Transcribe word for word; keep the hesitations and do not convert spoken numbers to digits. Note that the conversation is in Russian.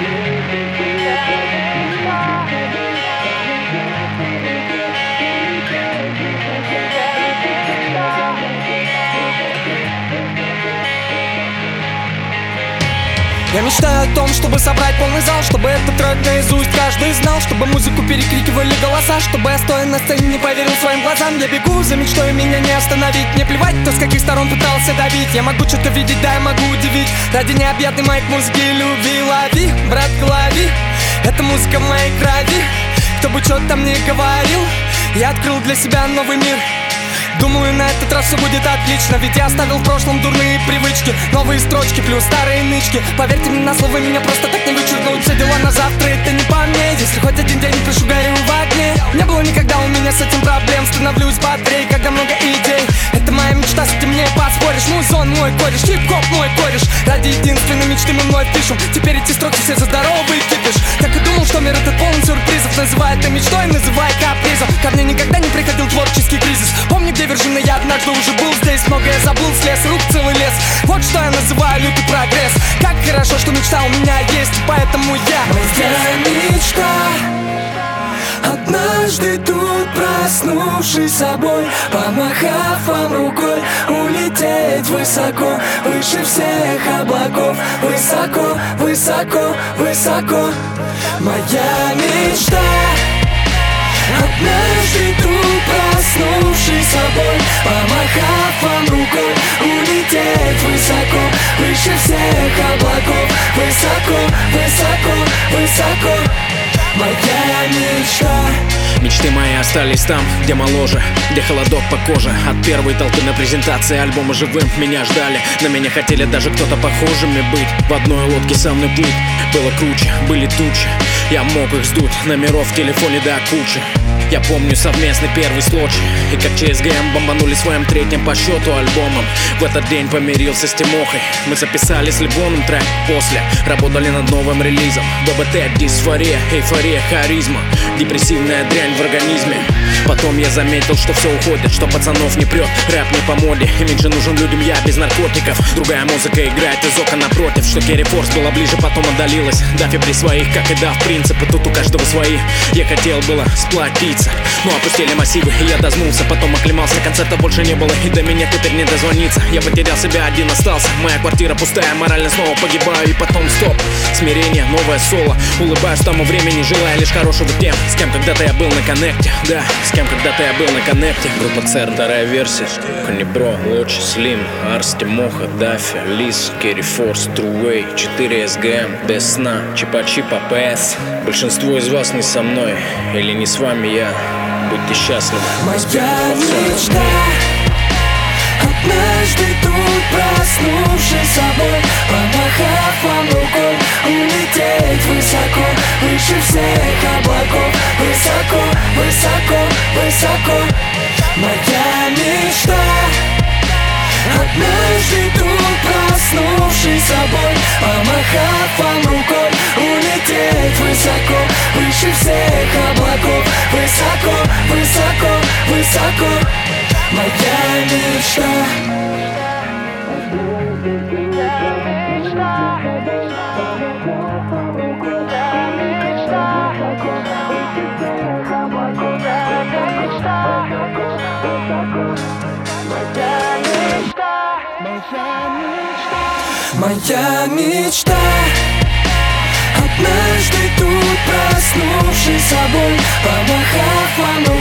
Я мечтаю о том, чтобы собрать полный зал, чтобы этот трек наизусть каждый знал, чтобы музыку перекрикивали голоса, чтобы я, стоя на сцене, не поверил своим глазам. Я бегу за мечтой, меня не остановить. Мне плевать, кто с каких сторон пытался давить. Я могу что-то видеть, да, я могу удивить. Ради необъятной моей музыки и любви. Лови, братка, лови, это музыка в моей крови. Кто бы что там ни говорил, я открыл для себя новый мир. Думаю, на этот раз все будет отлично, ведь я оставил в прошлом дурные привычки. Новые строчки плюс старые нычки. Поверьте мне на слово, меня просто так не вычеркнуть. Все дела на завтра, это не по мне. Если хоть один день пишу, горю в огне. Не было никогда у меня с этим проблем. Становлюсь бодрее, когда много идей. Это моя мечта, с этим не поспоришь. Музон мой кореш, хип-хоп мой кореш. Ради единственной мечты мы вновь пишем. Теперь эти строки все за здоровый кипиш. Так и думал, что мир этот полон сюрпризов. Называй это мечтой, называй капризом. Ко мне никогда не приходил творческий кризис. Помни, где вершина, я однажды уже был здесь. Многое забыл, слез рук целый лес. Вот что я называю лютый прогресс. Как хорошо, что мечта у меня есть, поэтому я моя мечта. Однажды тут, проснувшись собой, помахав вам рукой, улететь высоко, выше всех облаков. Высоко, высоко, высоко. Моя мечта. Однажды тут, проснувшись собой, помахав вам рукой, улететь высоко, выше всех облаков. Высоко, высоко, высоко. Моя мечта. Мечты мои остались там, где моложе, где холодок по коже. От первой толпы на презентации альбома живым меня ждали. На меня хотели даже кто-то похожими быть. В одной лодке со мной плыть было круче, были тучи. Я мог их сдуть, номеров в телефоне до кучи. Я помню совместный первый случай, и как че эс гэ эм бомбанули своим третьим по счету альбомом. В этот день помирился с Тимохой. Мы записали с Левоном трек после, работали над новым релизом. бэ бэ тэ, дисфория, эйфория, харизма, депрессивная дрянь в организме. Потом я заметил, что все уходит, что пацанов не прет, рэп не по моде. Имидж нужен людям, я без наркотиков. Другая музыка играет из окон напротив. Что Керри Форс была ближе, потом отдалилась. Даффи при своих, как и Даф, принципы тут у каждого свои. Я хотел было сплотиться, но опустили массивы, и я дознулся. Потом оклемался, концерта больше не было, и до меня теперь не дозвониться. Я потерял себя, один остался. Моя квартира пустая, морально снова погибаю. И потом стоп, смирение, новое соло. Улыбаюсь тому времени, желая лишь хорошего тем, с кем когда-то я был на коннекте. Да, с кем когда-то я был на коннекте. Группа ЦЕР, вторая версия. Конебро, Лочи, Слим, Арс, Тимоха, Даффи, Лис, Керри Форс, Труэй, четыре эс гэ эм, без сна, Чипачип, а пэ эс. Большинство из вас не со мной, или не с вами я. Будьте счастливы. Моя мечта. Однажды тут, проснувшись собой, помахав вам рукой, улететь высоко, выше всех облаков. Высоко, высоко, высоко. Моя мечта. Однажды тут, проснувшись собой, помахав вам рукой, улететь высоко, выше всех облаков. Высоко, высоко, высоко. Моя мечта. Моя мечта. Однажды тут, проснувшись собой, помахав вам рукой,